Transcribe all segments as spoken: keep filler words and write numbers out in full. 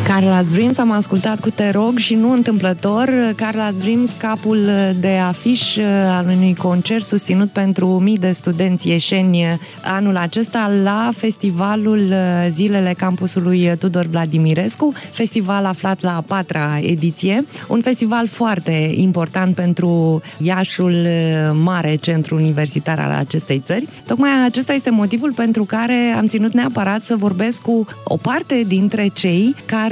Carla's Dreams am ascultat cu Te rog și nu întâmplător. Carla's Dreams, capul de afiș al unui concert susținut pentru mii de studenți ieșeni anul acesta la festivalul Zilele Campusului Tudor Vladimirescu, festival aflat la a patra ediție, un festival foarte important pentru Iașul, mare centru universitar al acestei țări. Tocmai acesta este motivul pentru care am ținut neapărat să vorbesc cu o parte dintre cei care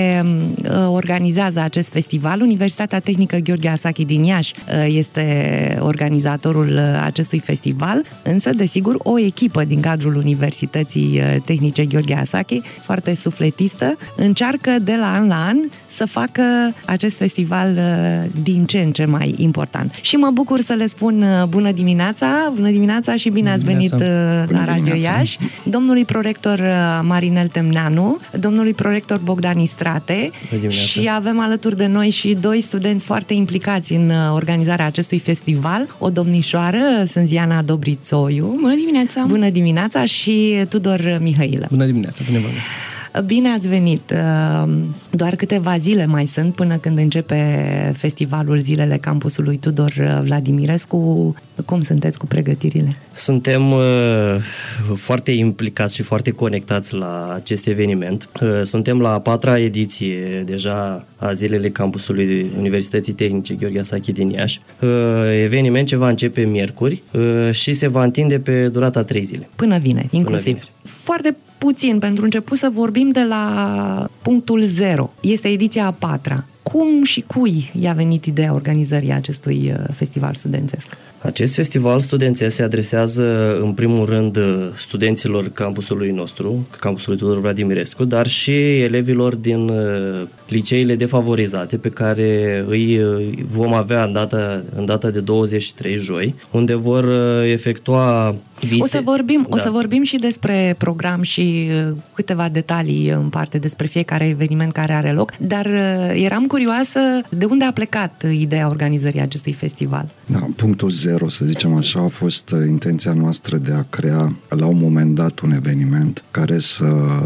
organizează acest festival. Universitatea Tehnică Gheorghe Asachi din Iași este organizatorul acestui festival, însă, desigur, o echipă din cadrul Universității Tehnice Gheorghe Asachi, foarte sufletistă, încearcă de la an la an să facă acest festival din ce în ce mai important. Și mă bucur să le spun bună dimineața, bună dimineața și bine ați venit la Radio Iași, domnului prorector Marinel Temneanu, domnului prorector Bogdan Istrate, și avem alături de noi și doi studenți foarte implicați în organizarea acestui festival, o domnișoară, Sânziana Dobrițoiu. Bună dimineața! Bună dimineața și Tudor Mihailă. Bună dimineața, bine v-am găsit! Bine ați venit! Doar câteva zile mai sunt până când începe festivalul Zilele Campusului Tudor Vladimirescu. Cum sunteți cu pregătirile? Suntem uh, foarte implicați și foarte conectați la acest eveniment. Uh, suntem la a patra ediție deja a Zilele Campusului Universității Tehnice Gheorghe Asachi din Iași. Uh, eveniment ce va începe miercuri uh, și se va întinde pe durata trei zile. Până vineri, inclusiv. Până vineri. Foarte puțin, pentru început să vorbim de la punctul zero. Este ediția a patra. Cum și cui i-a venit ideea organizării acestui festival studențesc? Acest festival studențesc se adresează în primul rând studenților campusului nostru, campusului Tudor Vladimirescu, dar și elevilor din liceile defavorizate pe care îi vom avea în data, în data de douăzeci și trei joi, unde vor efectua vise. O să vorbim, da. o să vorbim și despre program și câteva detalii în parte despre fiecare eveniment care are loc, dar eram curioasă de unde a plecat ideea organizării acestui festival. Da, punctul zero, să zicem așa, a fost intenția noastră de a crea la un moment dat un eveniment care să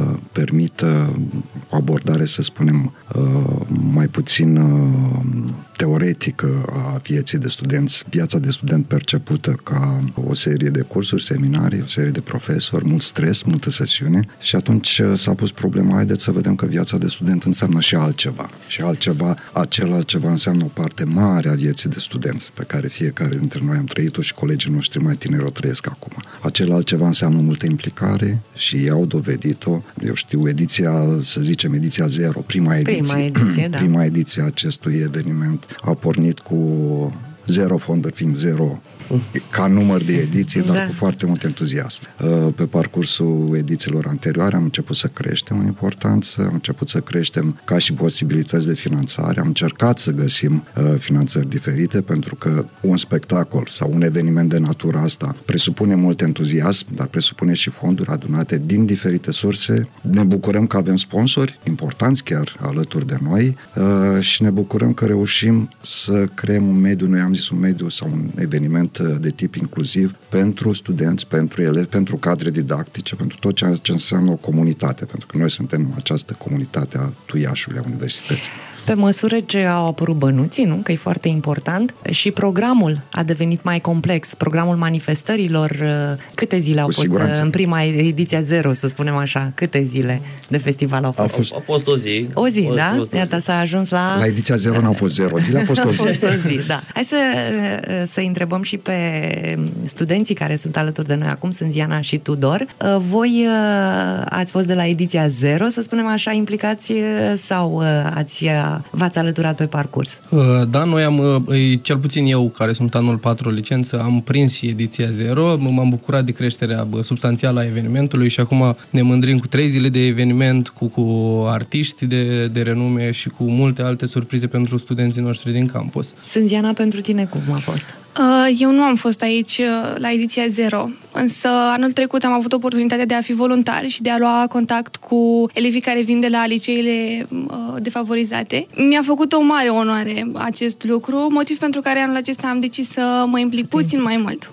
permită o abordare, să spunem, mai puțin teoretică a vieții de studenți, viața de student percepută ca o serie de cursuri, seminarii, o serie de profesori, mult stres, multă sesiune, și atunci s-a pus problema, haideți să vedem că viața de student înseamnă și altceva. Și altceva, acel altceva înseamnă o parte mare a vieții de studenți, pe care fiecare dintre noi am trăit-o și colegii noștri mai tineri o trăiesc acum. Acel altceva înseamnă multă implicare și ei au dovedit-o. Eu știu, ediția, să zicem, ediția zero, prima ediție, prima ediție, da. prima ediție a acestui eveniment a pornit cu zero fonduri, fiind zero ca număr de ediții, dar da. cu foarte mult entuziasm. Pe parcursul edițiilor anterioare am început să creștem în importanță, am început să creștem ca și posibilități de finanțare, am încercat să găsim finanțări diferite, pentru că un spectacol sau un eveniment de natură asta presupune mult entuziasm, dar presupune și fonduri adunate din diferite surse. Ne bucurăm că avem sponsori importanți chiar alături de noi și ne bucurăm că reușim să creăm un mediu, noi am zis un mediu sau un eveniment de tip inclusiv pentru studenți, pentru elevi, pentru cadre didactice, pentru tot ce înseamnă o comunitate, pentru că noi suntem această comunitate a Iașului, a universității. Pe măsură ce au apărut bănuții, nu? Că e foarte important, și programul a devenit mai complex. Programul manifestărilor, câte zile au Cu fost siguranță. în prima ediție zero, să spunem așa? Câte zile de festival au fost? A fost, a fost o zi. O zi, o, da? Fost o Iată, zi. s-a ajuns la... La ediția zero n-au fost zero zile, a fost o zi. A fost o zi, da. Hai să, să întrebăm și pe studenții care sunt alături de noi acum, sunt Ziana și Tudor. Voi ați fost de la ediția zero, să spunem așa, implicați, sau ați v-ați alăturat pe parcurs? Da, noi am, cel puțin eu, care sunt anul patru licență, am prins și ediția zero, m-am bucurat de creșterea substanțială a evenimentului și acum ne mândrim cu trei zile de eveniment, cu, cu artiști de, de renume și cu multe alte surprize pentru studenții noștri din campus. Sânziana, pentru tine cum a fost? Eu nu am fost aici la ediția zero, însă anul trecut am avut oportunitatea de a fi voluntar și de a lua contact cu elevii care vin de la liceele defavorizate. Mi-a făcut o mare onoare acest lucru, motiv pentru care anul acesta am decis să mă implic puțin mai mult.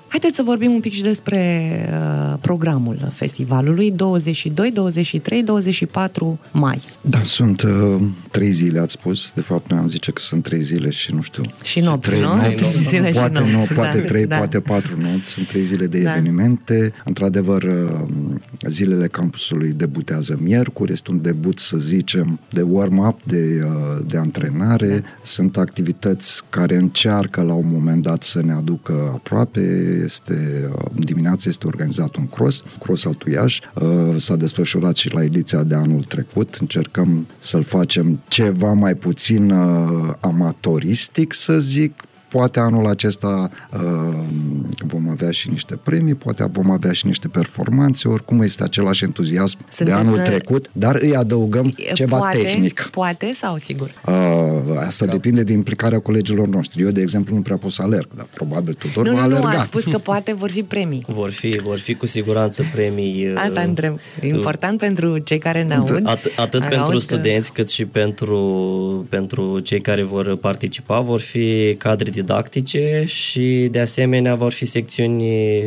Haideți să vorbim un pic și despre uh, programul festivalului douăzeci și doi, douăzeci și trei, douăzeci și patru mai. Da, sunt uh, trei zile, ați spus. De fapt, noi am zice că sunt trei zile și nu știu. Și nopți, trei nu? Nopți, Zile poate și nu, nopți, poate da, trei, da. poate patru nopți. Sunt trei zile de da. evenimente. Într-adevăr, uh, zilele campusului debutează miercuri. Este un debut, să zicem, de warm-up, de, uh, de antrenare. Da. Sunt activități care încearcă la un moment dat să ne aducă aproape. Este, uh, dimineața este organizat un cross, cross al Tuiaș. Uh, s-a desfășurat și la ediția de anul trecut. Încercăm să-l facem ceva mai puțin uh, amatoristic, să zic. Poate anul acesta uh, vom avea și niște premii, poate vom avea și niște performanțe, oricum este același entuziasm Sunteți de anul trecut, dar îi adăugăm ceva poate, tehnic. Poate sau sigur? Uh, asta da. depinde de implicarea colegilor noștri. Eu, de exemplu, nu prea pot să alerg, dar probabil Tudor nu, va nu, alerga. Nu, am spus că poate vor fi premii. Vor fi, vor fi cu siguranță premii. Asta întreb. Important uh, pentru cei care ne aud. At- atât pentru aud studenți, că... cât și pentru, pentru cei care vor participa. Vor fi cadre didactice și de asemenea vor fi secțiuni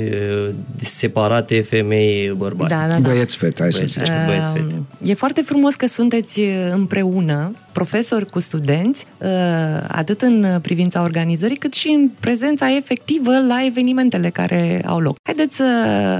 separate femei-bărbați. Da, da, da. Băieți-fete, hai să zicem. Băieți-fete. E foarte frumos că sunteți împreună, profesori cu studenți, atât în privința organizării, cât și în prezența efectivă la evenimentele care au loc. Haideți să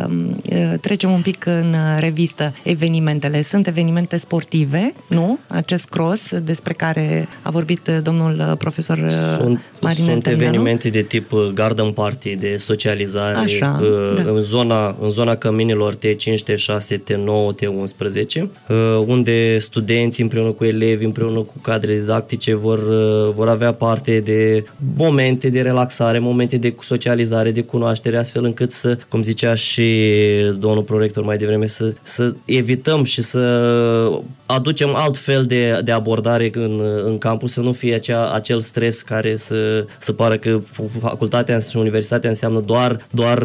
trecem un pic în revistă evenimentele. Sunt evenimente sportive, nu? Acest cross despre care a vorbit domnul profesor Sunt, Marin sunt Termeanu. evenimente de tip garden party, de socializare. Așa, în, da. zona, în zona căminilor T cinci, T șase, T nouă, T unsprezece, unde studenții împreună cu elevi, împreună cu cadre didactice vor, vor avea parte de momente de relaxare, momente de socializare, de cunoaștere, astfel încât să, cum zicea și domnul prorector mai devreme, să, să evităm și să aducem alt fel de, de abordare în, în campus, să nu fie acea, acel stres care să, să pară că facultatea și universitatea înseamnă doar, doar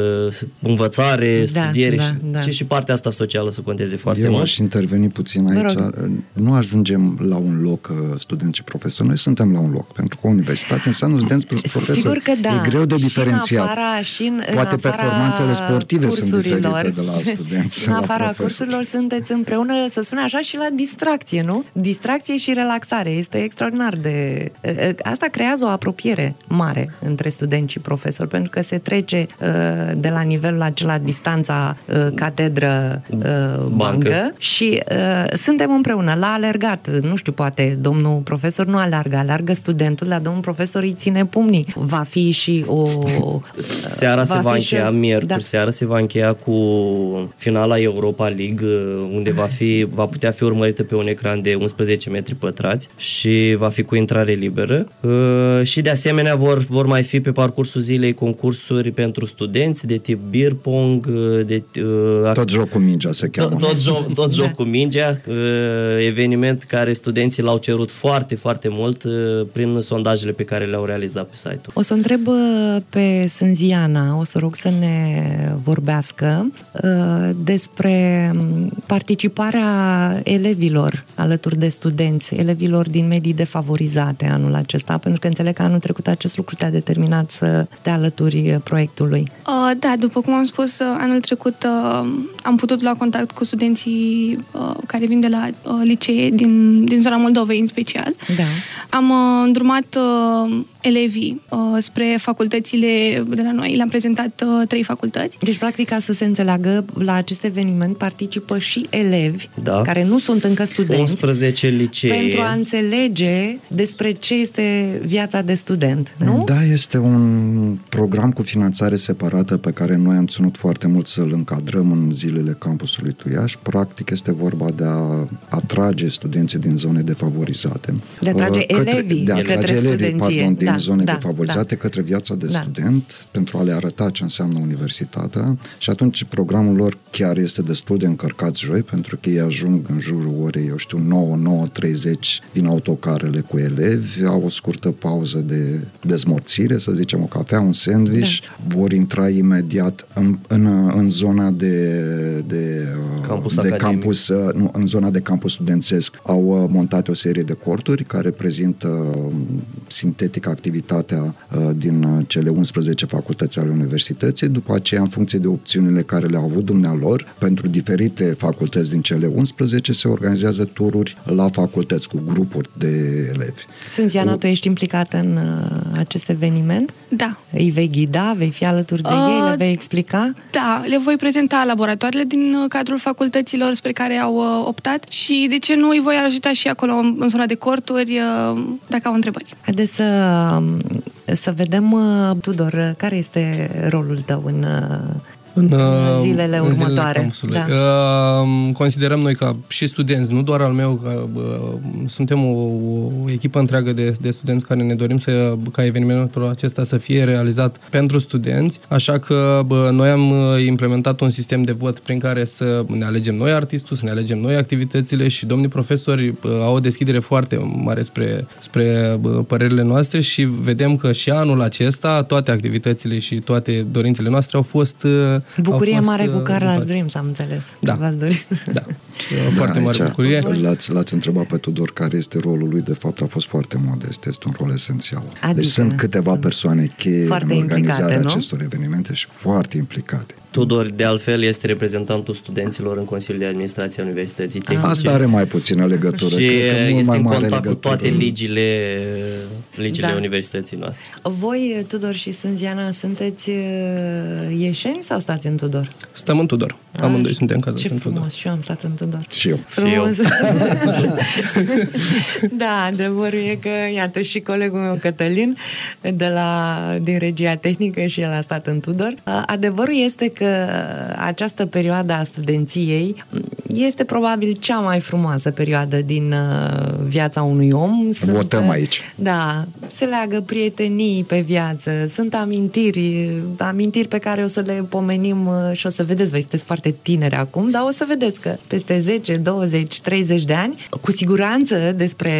învățare, da, studiere, da, și, da. ci și partea asta socială să conteze foarte Eu mult. Eu aș interveni puțin aici. Nu ajungem la un loc studenți și profesori. Noi suntem la un loc, pentru că universitatea înseamnă studenți plus profesori. Sigur că da. E greu de diferențiat. Și în afara, și în, Poate în performanțele sportive sunt diferite de la și studenți. în la afara profesori. cursurilor sunteți împreună, să spun așa, și la distracție, nu? Distracție și relaxare. Este extraordinar de... Asta creează o apropiere mare între studenți și profesori, pentru că se trece de la nivelul acela, distanța catedră-bancă Bancă. și suntem împreună. La alergat, nu știu, poate domnul profesor nu alergă, alergă studentul, dar domnul profesor îi ține pumnii. Va fi și o... Seara se va încheia, și... miercuri, da. Seara se va încheia cu finala Europa League, unde va, fi, va putea fi urmărită pe un ecran de unsprezece metri pătrați și va fi cu intrare liberă. Și de asemenea vor, vor mai fi pe parcursul zilei concursuri pentru studenți de tip beer pong, de, tot joc cu mingea se cheamă. Tot, tot, joc, tot joc cu mingea, eveniment pe care studenții l-au cerut foarte, foarte mult prin sondajele pe care le-au realizat pe site-ul. O să întreb pe Sânziana, o să rog să ne vorbească despre participarea elevilor alături de studenți, elevilor din medii defavorizate anul acesta, pentru că înțeleg că anul trecut acest lucru te-a determinat să te alături proiectului. Uh, da, după cum am spus, anul trecut uh, am putut lua contact cu studenții uh, care vin de la uh, licee din, din zona Moldovei în special. Da. Am uh, îndrumat uh, elevii uh, spre facultățile de la noi. Le-am prezentat uh, trei facultăți. Deci, practic, ca să se înțeleagă, la acest eveniment participă și elevi, da, care nu sunt încă studenți, unsprezece licee, pentru a înțelege despre ce este viața de student, nu? Da, este un program cu finanțare separată pe care noi am ținut foarte mult să-l încadrăm în zilele campusului Tuiaș. Practic este vorba de a atrage studenții din zone defavorizate. De a atrage către, elevii de a atrage către elevii, studenție. pardon, din da, zone da, defavorizate da. către viața de da. student, pentru a le arăta ce înseamnă universitatea. Și atunci programul lor chiar este destul de încărcat joi, pentru că ei ajung în jurul orei, eu știu, nouă, nouă treizeci din autocarele cu elevi, au o scurtă pauză de dezmorțire, să zicem, o cafea, un sandwich, da. vor intra imediat în, în, în zona de, de, campus, de campus, nu, în zona de campus studențesc. Au montat o serie de corturi care prezintă sintetic activitatea din cele unsprezece facultăți ale universității, după aceea, în funcție de opțiunile care le-au avut dumnealor, pentru diferite facultăți din cele unsprezece se organizează tururi la facultăți cu grupuri de elevi. Sânziana, tu ești implicată în uh, acest eveniment? Da. Îi vei ghida, vei fi alături de uh, ei, le vei explica? Da, le voi prezenta laboratoarele din cadrul facultăților spre care au uh, optat și, de ce nu, îi voi ajuta și acolo în zona de corturi, uh, dacă au întrebări. Haideți să, să vedem, uh, Tudor, care este rolul tău în... Uh, În, în zilele în următoare. Zilele da. uh, considerăm noi ca și studenți, nu doar al meu, că uh, suntem o, o echipă întreagă de, de studenți care ne dorim să, ca evenimentul acesta să fie realizat pentru studenți, așa că uh, noi am implementat un sistem de vot prin care să ne alegem noi artistul, să ne alegem noi activitățile și domnii profesori uh, au o deschidere foarte mare spre, spre uh, părerile noastre și vedem că și anul acesta toate activitățile și toate dorințele noastre au fost uh, Bucurie fost, mare cu Carla's uh, Dreams, am înțeles. Da. V-ați dorit. Da. Foarte da, mare bucurie. L-ați, l-ați întrebat pe Tudor care este rolul lui, de fapt a fost foarte modest, este un rol esențial. Adică, deci sunt câteva persoane cheie în organizarea acestor evenimente și foarte implicate. Tudor, de altfel, este reprezentantul studenților în Consiliul de Administrație a Universității Tehnice. Asta are mai puțină legătură. Și cred că mult este mai în mare contact legătură. cu toate ligile, ligile Da. Universității noastre. Voi, Tudor și Sânziana, sunteți ieșeni sau stați în Tudor? Stăm în Tudor. Amândoi suntem cazați în Tudor. Ce frumos, și eu am stat în Tudor. Și eu. Frumos. Și eu. Da, adevărul e că, iată, și colegul meu Cătălin de la, din regia tehnică și el a stat în Tudor. Adevărul este că această perioadă a studenției este probabil cea mai frumoasă perioadă din viața unui om. Sunt, Votăm aici. Da, se leagă prietenii pe viață, sunt amintiri, amintiri pe care o să le pomenim și o să vedeți, voi sunteți foarte tineri acum, dar o să vedeți că peste zece, douăzeci, treizeci de ani, cu siguranță despre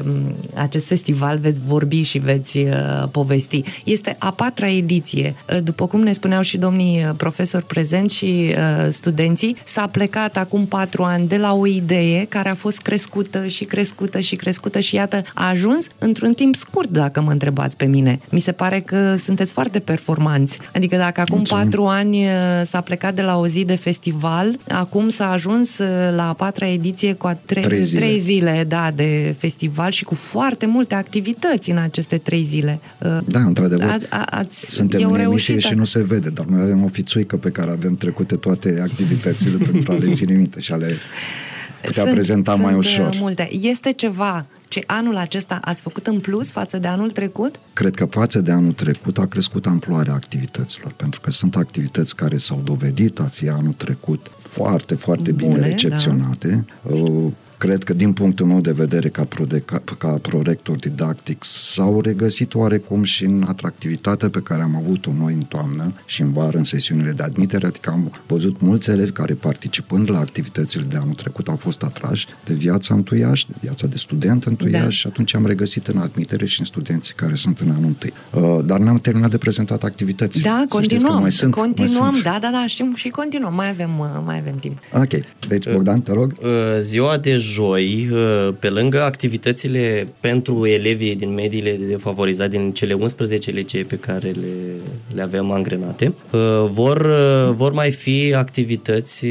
acest festival veți vorbi și veți uh, povesti. Este a patra ediție. După cum ne spuneau și domnii profesori prezenți și uh, studenții, s-a plecat acum patru ani de la o idee care a fost crescută și crescută și crescută și iată, a ajuns într-un timp scurt, dacă mă întrebați pe mine. Mi se pare că sunteți foarte performanți. Adică dacă acum Mulțumim. patru ani uh, s-a plecat de la o zi de festival, acum s-a ajuns uh, la a patra ediție cu a tre- trei zile. trei zile da, de festival și cu foarte multe activități în aceste trei zile. Uh, Da, într-adevăr. a, a, ați, Suntem în emisie reușită. și nu se vede, dar noi avem o fițuică pe care avem trecute toate activitățile pentru a le ține minte și a le putea Sunt- prezenta sunt mai ușor. multe. Este ceva ce anul acesta ați făcut în plus față de anul trecut? Cred că față de anul trecut a crescut amploarea activităților, pentru că sunt activități care s-au dovedit a fi anul trecut foarte, foarte bine Bune, recepționate. Da. Cred că din punctul meu de vedere ca, prodeca, ca prorector didactic s-au regăsit oarecum și în atractivitatea pe care am avut-o noi în toamnă și în vară în sesiunile de admitere, adică am văzut mulți elevi care participând la activitățile de anul trecut au fost atrași de viața în Tuiaș, de viața de student în Tuiaș, da. Și atunci am regăsit în admitere și în studenții care sunt în anul întâi. Uh, dar n-am terminat de prezentat activitățile. Da, Să continuăm, mai sunt, continuăm, mai sunt. da, da, da, știm și continuăm, mai avem, mai avem timp. Ok, deci Bogdan, te rog. Ziua de joi, pe lângă activități pentru elevii din mediile defavorizate, din cele unsprezece licee pe care le, le avem angrenate, vor, vor mai fi activități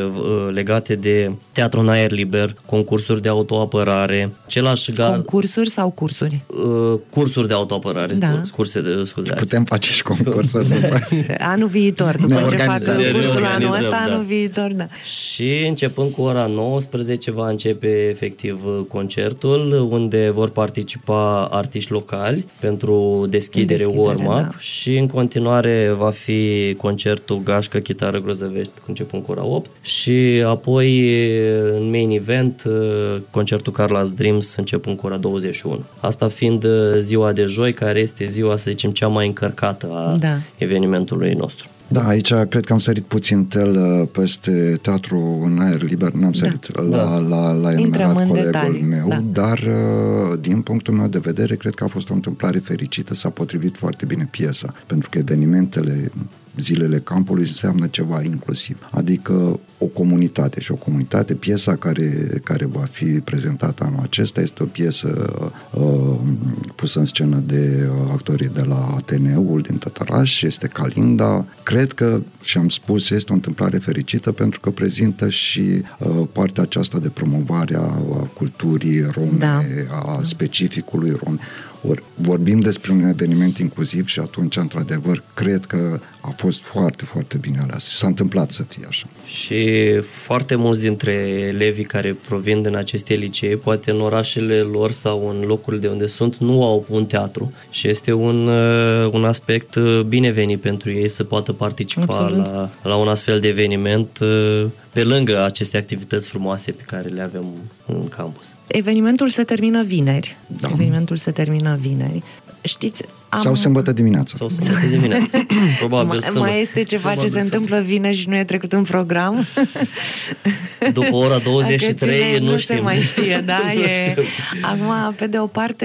legate de teatru în aer liber, concursuri de autoapărare, același gar... Concursuri sau cursuri? Cursuri de autoapărare, Da. curse de, scuzați. Putem face și concursuri după. Anul viitor, după Ne ce fac organizăm. cursul Ne anul organizăm, ăsta, da. anul viitor, da. Și începând cu ora nouăsprezece va începe efectiv concertul, unde vor participa artiști locali pentru deschidere, Deschidere, warm-up, da. și în continuare va fi concertul Gașcă, chitară, grozăvești, începând cu ora opt, și apoi în main event concertul Carla's Dreams începând cu ora douăzeci și unu. Asta fiind ziua de joi, care este ziua, să zicem, cea mai încărcată a Da. evenimentului nostru. Da, aici cred că am sărit puțin tel peste teatru în aer liber, n-am sărit da. la, la, la, la enumerat în colegul detalii, meu, da. dar din punctul meu de vedere cred că a fost o întâmplare fericită, s-a potrivit foarte bine piesa, pentru că evenimentele zilele campului înseamnă ceva inclusiv. Adică o comunitate și o comunitate, piesa care, care va fi prezentată anul acesta este o piesă uh, pusă în scenă de actorii de la A T N-ul din Tătăraș, este Calinda. Cred că, și am spus, este o întâmplare fericită pentru că prezintă și uh, partea aceasta de promovare a, a culturii rome, da. a specificului rom. Or, vorbim despre un eveniment inclusiv și atunci, într-adevăr, cred că a fost foarte, foarte bine ales. S-a întâmplat să fie așa. Și foarte mulți dintre elevii care provin din aceste licee, poate în orașele lor sau în locurile de unde sunt, nu au un teatru și este un, un aspect binevenit pentru ei să poată participa la, la un astfel de eveniment pe lângă aceste activități frumoase pe care le avem în campus. Evenimentul se termină vineri. Da. Evenimentul se termină vineri. Știți, am... Sau sâmbătă dimineața. Sau sâmbătă dimineața. Probabil mai, mai este ceva Probabil ce se întâmplă vineri și nu e trecut în program? După ora douăzeci și trei nu, nu știm. se mai știe, da? E... Acum, pe de o parte,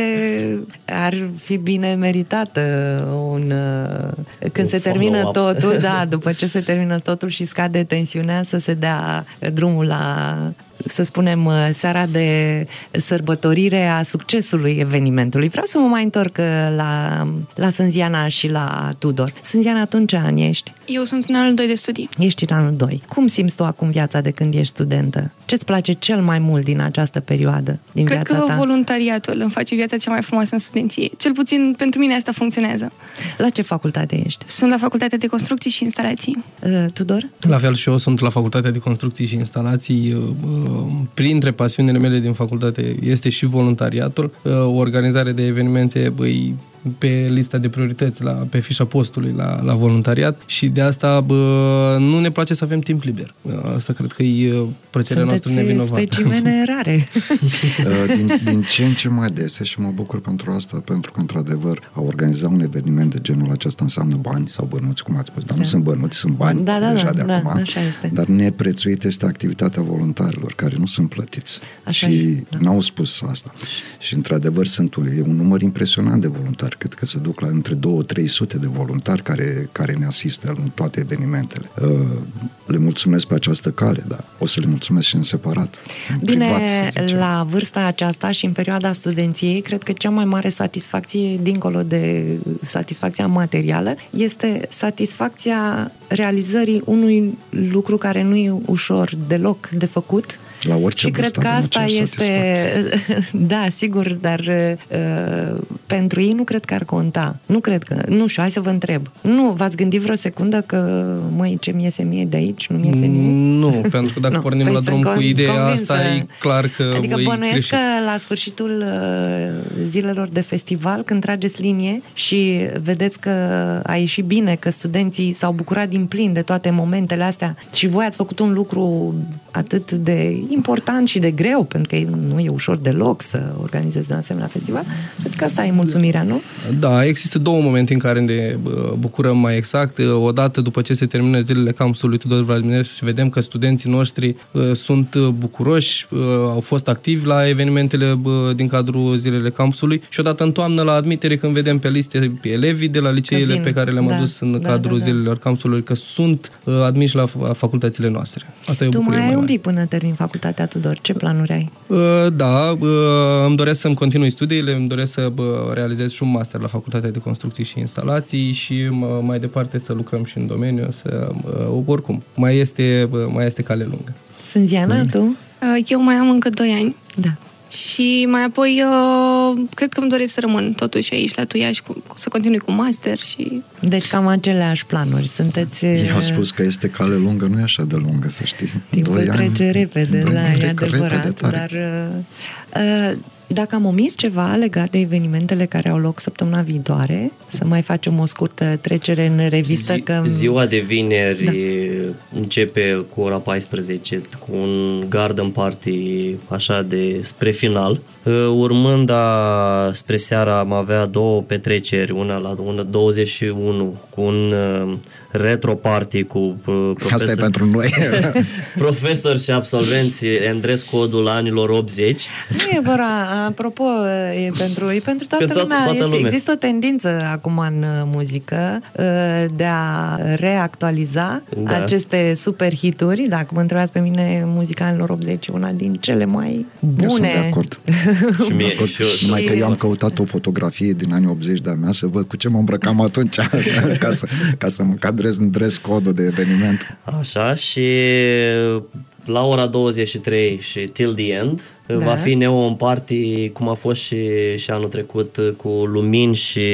ar fi bine meritată un... Când un se termină totul, da, după ce se termină totul și scade tensiunea, să se dea drumul la, să spunem, seara de sărbătorire a succesului evenimentului. Vreau să mă mai întorc la, la Sânziana și la Tudor. Sânziana, atunci ce ani ești? Eu sunt în anul doi de studii. Ești în anul doi. Cum simți tu acum viața de când ești studentă? Ce-ți place cel mai mult din această perioadă, din Cred viața că ta? voluntariatul îmi face viața cea mai frumoasă în studenție. Cel puțin pentru mine asta funcționează. La ce facultate ești? Sunt la Facultatea de Construcții și Instalații. Uh, Tudor? La fel și eu sunt la Facultatea de Construcții și Instalații. Printre pasiunile mele din facultate este și voluntariatul. O organizare de evenimente băi, pe lista de priorități, la, pe fișa postului la, la voluntariat și de asta bă, nu ne place să avem timp liber. Asta cred că e plăcerea noastră nevinovată. Sunteți specimene rare. din, din ce în ce mai dese și mă bucur pentru asta, pentru că, într-adevăr, a organiza un eveniment de genul acesta înseamnă bani sau bănuți, cum ați spus, dar da. nu sunt bănuți, sunt bani da, da, deja da, de da, acum. Da, dar neprețuit este activitatea voluntarilor, care nu sunt plătiți. Așa și este, da. n-au spus asta. Și, într-adevăr, sunt un, e un număr impresionant de voluntari. Cred că se duc la între două trei sute de voluntari care, care ne asistă în toate evenimentele. Le mulțumesc pe această cale, dar o să le mulțumesc și în separat. În Bine, privat, la vârsta aceasta și în perioada studenției, cred că cea mai mare satisfacție, dincolo de satisfacția materială, este satisfacția realizării unui lucru care nu e ușor deloc de făcut. La orice și cred că asta este... Da, sigur, dar uh, pentru ei nu cred că ar conta. Nu cred că... Nu știu, hai să vă întreb. Nu, v-ați gândit vreo secundă că, măi, ce mi iese mie de aici? Nu mi iese nimic? Nu, pentru că dacă no, pornim păi la drum cu ideea asta, e clar că adică voi bănuiesc greșit. Că la sfârșitul uh, zilelor de festival, când trageți linie și vedeți că a ieșit bine, că studenții s-au bucurat din plin de toate momentele astea și voi ați făcut un lucru atât de important și de greu, pentru că nu e ușor deloc să organizezi un asemenea festival. Cred că asta e mulțumirea, nu? Da, există două momente în care ne bucurăm mai exact. Odată după ce se termină zilele campusului Tudor Vladimirescu și vedem că studenții noștri sunt bucuroși, au fost activi la evenimentele din cadrul zilele campusului și odată în toamnă la admitere când vedem pe liste pe elevii de la liceele pe care le-am da, adus în da, cadrul da, da. zilelor campusului că sunt admiși la facultățile noastre. Asta e o tu bucurie mai ai mai un pic până termin facultatea, Tudor. Ce planuri ai? Da, îmi doresc să-mi continui studiile, îmi doresc să realizez și un master la Facultatea de Construcții și Instalații și mai departe să lucrăm și în domeniu, să oricum, mai este, mai este cale lungă. Sânziana, mm. tu? Eu mai am încă doi ani. Da. Și mai apoi cred că îmi doresc să rămân totuși aici la Tuiași, să continui cu master și... Deci cam aceleași planuri. Sunteți... Ei au spus că este cale lungă, nu e așa de lungă, să știi. Timpul trece repede, doi da, e adevărat, repede, dar... Uh, dacă am omis ceva legat de evenimentele care au loc săptămâna viitoare, să mai facem o scurtă trecere în revistă. Zi, că... Ziua de vineri da. începe cu ora paisprezece, cu un garden party așa de spre final. Urmând a, spre seara am avea două petreceri, una la una douăzeci și unu cu un retro party cu profesori. Asta e pentru noi. Profesori și absolvenți în dress code-ul anilor optzeci. Nu e vorba apropo, e pentru, e pentru toată Pentru lumea. toată este, lumea. Există o tendință acum în muzică de a reactualiza da. aceste super hituri. Dacă mă întrebați pe mine, muzica anilor optzeci e una din cele mai bune. Eu sunt de acord. Și mie, și eu, Numai că eu am căutat o fotografie din anii optzeci de-a mea să văd cu ce mă îmbrăcam atunci ca, să, ca să mă cadrez în dress code-ul de eveniment. Așa, și la ora douăzeci și trei și till the end da. va fi Neon Party, cum a fost și, și anul trecut, cu lumini și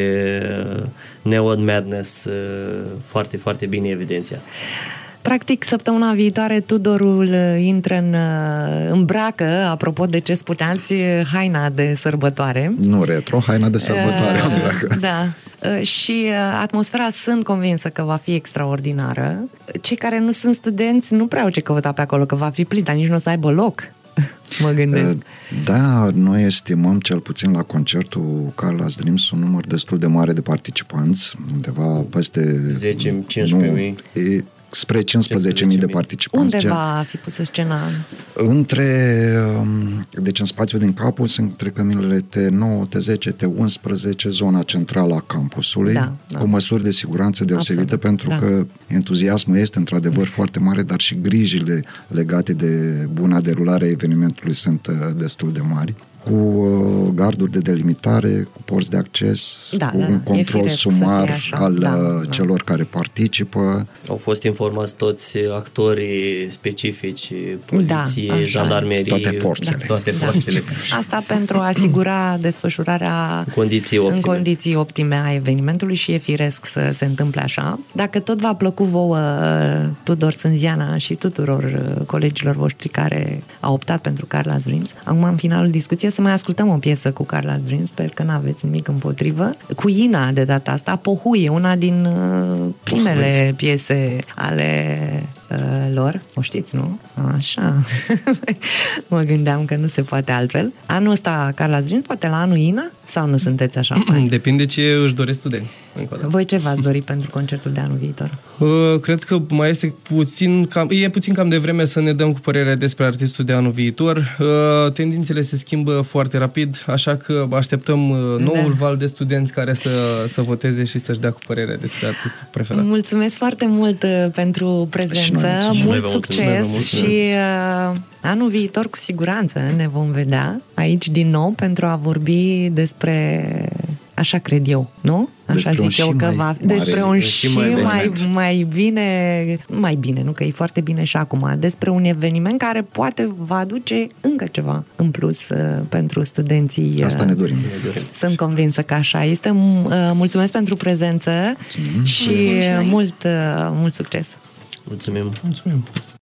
Neon Madness foarte, foarte bine evidențiat. Practic, săptămâna viitoare Tudorul intră în, îmbracă, apropo de ce spuneați, haina de sărbătoare. Nu retro, haina de sărbătoare uh, îmbracă. Da. Și atmosfera sunt convinsă că va fi extraordinară. Cei care nu sunt studenți nu prea au ce căuta pe acolo, că va fi plin, dar nici nu o să aibă loc. Mă gândesc. Da, noi estimăm cel puțin la concertul Carla's Dreams un număr destul de mare de participanți, undeva peste zece cincisprezece mii. Spre cincisprezece mii de participanți. Unde va fi pusă scena? Între, deci în spațiul din campus, între căminele T nouă, T zece, T unsprezece, zona centrală a campusului, da, da. cu măsuri de siguranță deosebite, absolut, pentru da. că entuziasmul este într-adevăr foarte mare, dar și grijile legate de buna derulare a evenimentului sunt destul de mari. Cu uh, garduri de delimitare, cu porți de acces, da, cu da, un control sumar așa, al da, celor da. care participă. Au fost informați toți actorii specifici, poliție, da, jandarmerie, toate forțele. Da, toate da. forțele. Asta pentru a asigura desfășurarea condiții optime. în condiții optime a evenimentului și e firesc să se întâmple așa. Dacă tot v-a plăcut vouă, Tudor Sânziana și tuturor colegilor voștri care au optat pentru Carla's Dreams, acum în finalul discuției să mai ascultăm o piesă cu Carla's Dreams, sper că n-aveți nimic împotrivă. Cu Ina, de data asta, Pohui, una din uh, primele Pohui. piese ale uh, lor. O știți, nu? Așa. Mă gândeam că nu se poate altfel. Anul ăsta Carla's Dreams, poate la anul Ina? Sau nu sunteți așa fani? Depinde ce își doresc studenții. Voi ce v-ați dori pentru concertul de anul viitor? Uh, cred că mai este puțin cam, e puțin cam de vreme să ne dăm cu părerea despre artistul de anul viitor. Uh, tendințele se schimbă foarte rapid, așa că așteptăm uh, noul da. val de studenți care să, să voteze și să-și dea cu părerea despre artistul preferat. Mulțumesc foarte mult uh, pentru prezență, și mult succes și uh, anul viitor cu siguranță ne vom vedea aici din nou pentru a vorbi despre... Așa cred eu, nu? Așa despre zic eu că va fi despre un și mai, mai, mai bine, mai bine, nu că e foarte bine și acum, despre un eveniment care poate va aduce încă ceva în plus uh, pentru studenții. Asta ne dorim. Sunt convinsă că așa este. Mulțumesc pentru prezență. Mulțumim. Și Mulțumim. mult, uh, mult succes. Mulțumim. Mulțumim.